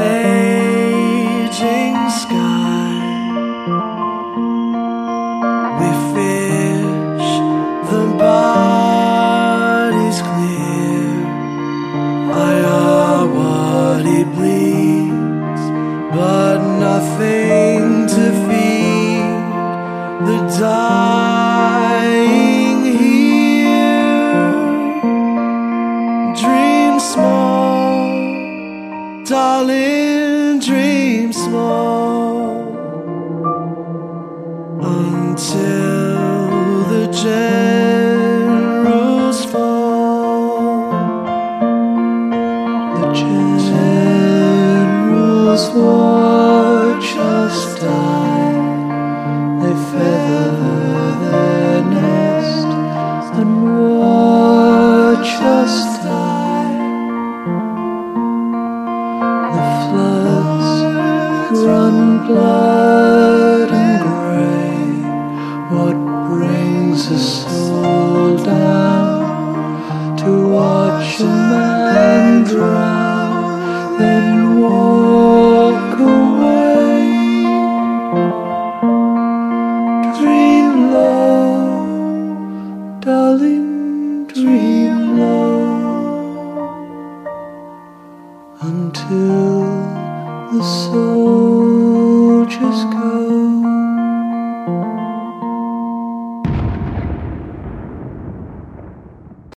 raging sky. We fish, the body's clear. What he bleeds, but nothing to feed the dying here. Dream small, darling, dream small, until the generals fall. The generals watch us die. They feather their nest and watch us die. The floods run blood and grey. What brings a soul down to watch a man drown, then walk away? Dream low, darling, dream low, until the soul